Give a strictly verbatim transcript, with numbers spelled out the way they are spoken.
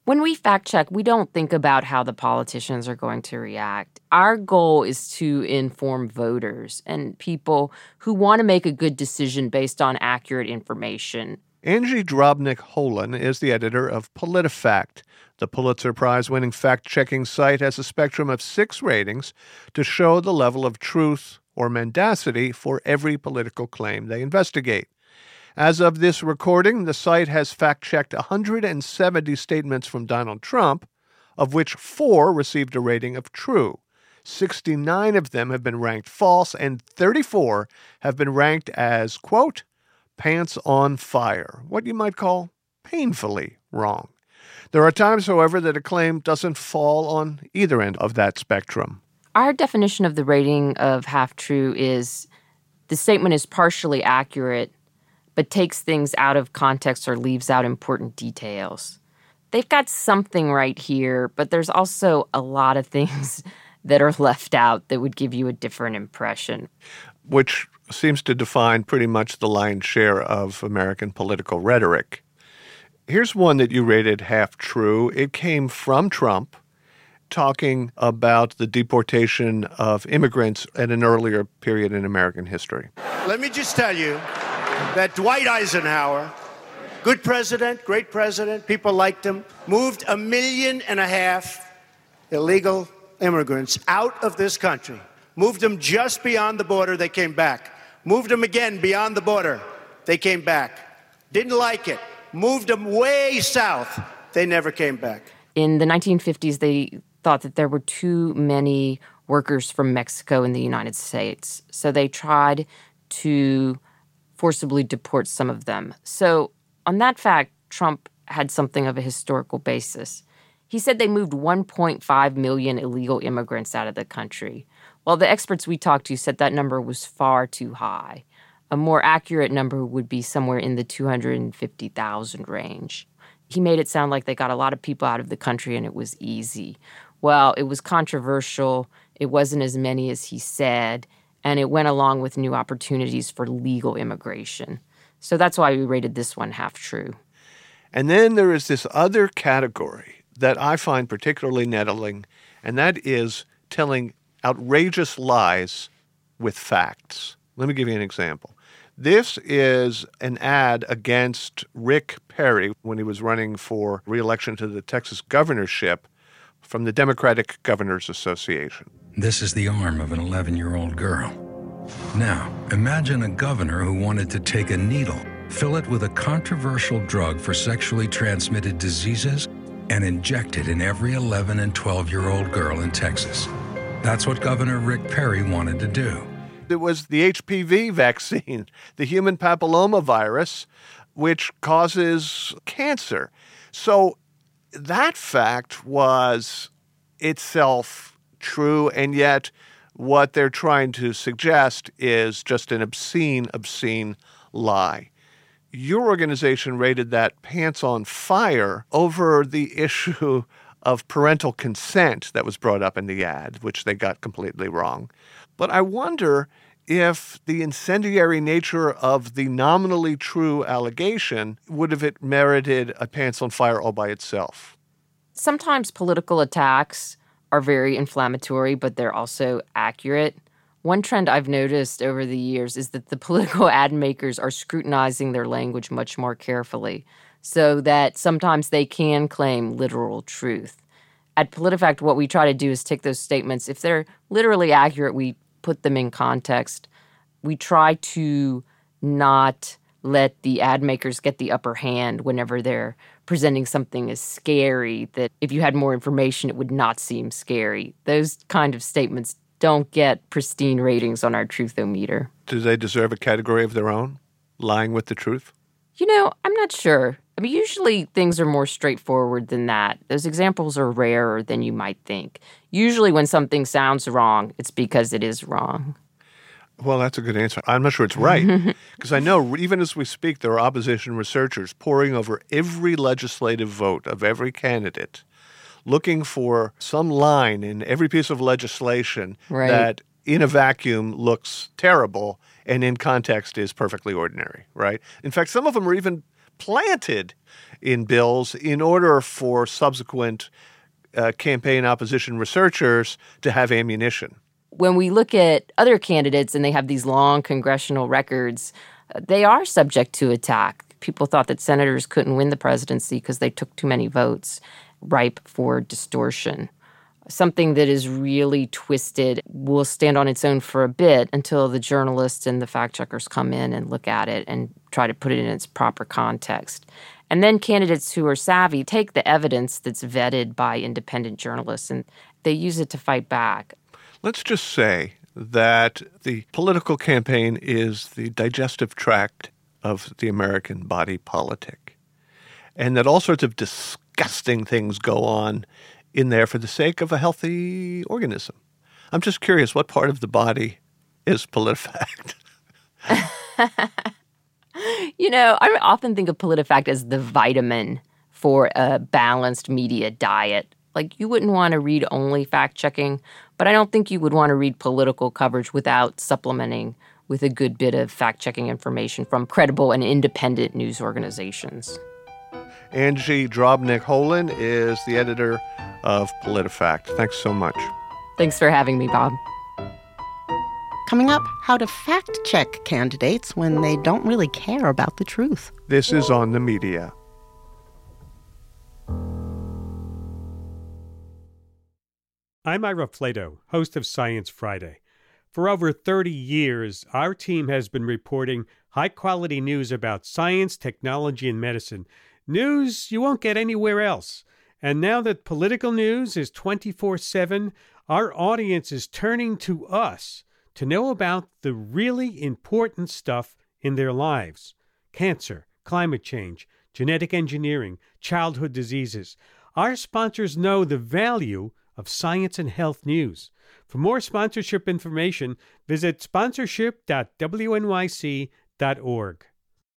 When we fact check, we don't think about how the politicians are going to react. Our goal is to inform voters and people who want to make a good decision based on accurate information. Angie Drobnik-Holan is the editor of PolitiFact. The Pulitzer Prize-winning fact-checking site has a spectrum of six ratings to show the level of truth or mendacity for every political claim they investigate. As of this recording, the site has fact-checked one hundred seventy statements from Donald Trump, of which four received a rating of true. sixty-nine of them have been ranked false, and thirty-four have been ranked as, quote, pants on fire, what you might call painfully wrong. There are times, however, that a claim doesn't fall on either end of that spectrum. Our definition of the rating of half-true is the statement is partially accurate, but takes things out of context or leaves out important details. They've got something right here, but there's also a lot of things that are left out that would give you a different impression. Which seems to define pretty much the lion's share of American political rhetoric. Here's one that you rated half true. It came from Trump, talking about the deportation of immigrants at an earlier period in American history. Let me just tell you that Dwight Eisenhower, good president, great president, people liked him, moved a million and a half illegal immigrants out of this country, moved them just beyond the border, they came back, moved them again beyond the border, they came back, didn't like it, moved them way south, they never came back. In the nineteen fifties, they thought that there were too many workers from Mexico in the United States, so they tried to forcibly deport some of them. So on that fact, Trump had something of a historical basis. He said they moved one point five million illegal immigrants out of the country, while the experts we talked to said that number was far too high. A more accurate number would be somewhere in the two hundred fifty thousand range. He made it sound like they got a lot of people out of the country and it was easy. Well, it was controversial. It wasn't as many as he said, and it went along with new opportunities for legal immigration. So that's why we rated this one half true. And then there is this other category that I find particularly nettling, and that is telling outrageous lies with facts. Let me give you an example. This is an ad against Rick Perry when he was running for re-election to the Texas governorship from the Democratic Governors Association. This is the arm of an eleven-year-old girl. Now, imagine a governor who wanted to take a needle, fill it with a controversial drug for sexually transmitted diseases, and inject it in every eleven and twelve-year-old girl in Texas. That's what Governor Rick Perry wanted to do. It was the H P V vaccine, the human papillomavirus, which causes cancer. So that fact was itself true, and yet what they're trying to suggest is just an obscene, obscene lie. Your organization rated that pants on fire over the issue of parental consent that was brought up in the ad, which they got completely wrong. But I wonder if the incendiary nature of the nominally true allegation would have it merited a pants on fire all by itself. Sometimes political attacks are very inflammatory, but they're also accurate. One trend I've noticed over the years is that the political ad makers are scrutinizing their language much more carefully, so that sometimes they can claim literal truth. At PolitiFact, what we try to do is take those statements. If they're literally accurate, we put them in context. We try to not let the ad makers get the upper hand whenever they're presenting something as scary, that if you had more information, it would not seem scary. Those kind of statements don't get pristine ratings on our Truthometer. Do they deserve a category of their own? Lying with the truth? You know, I'm not sure. I mean, usually things are more straightforward than that. Those examples are rarer than you might think. Usually when something sounds wrong, it's because it is wrong. Well, that's a good answer. I'm not sure it's right, because I know even as we speak, there are opposition researchers poring over every legislative vote of every candidate, looking for some line in every piece of legislation right. that in a vacuum looks terrible and in context is perfectly ordinary, right? In fact, some of them are even planted in bills in order for subsequent uh, campaign opposition researchers to have ammunition. When we look at other candidates and they have these long congressional records, they are subject to attack. People thought that senators couldn't win the presidency because they took too many votes, ripe for distortion. Something that is really twisted will stand on its own for a bit until the journalists and the fact-checkers come in and look at it and try to put it in its proper context. And then candidates who are savvy take the evidence that's vetted by independent journalists and they use it to fight back. Let's just say that the political campaign is the digestive tract of the American body politic, and that all sorts of disgusting things go on in there for the sake of a healthy organism. I'm just curious, what part of the body is PolitiFact? You know, I often think of PolitiFact as the vitamin for a balanced media diet. Like, you wouldn't want to read only fact-checking, but I don't think you would want to read political coverage without supplementing with a good bit of fact-checking information from credible and independent news organizations. Angie Drobnik-Holan is the editor of PolitiFact. Thanks so much. Thanks for having me, Bob. Coming up, how to fact-check candidates when they don't really care about the truth. This is On the Media. I'm Ira Flato, host of Science Friday. For over thirty years, our team has been reporting high-quality news about science, technology, and medicine. News you won't get anywhere else. And now that political news is twenty-four seven, our audience is turning to us to know about the really important stuff in their lives. Cancer, climate change, genetic engineering, childhood diseases. Our sponsors know the value of science and health news. For more sponsorship information, visit sponsorship dot w n y c dot org.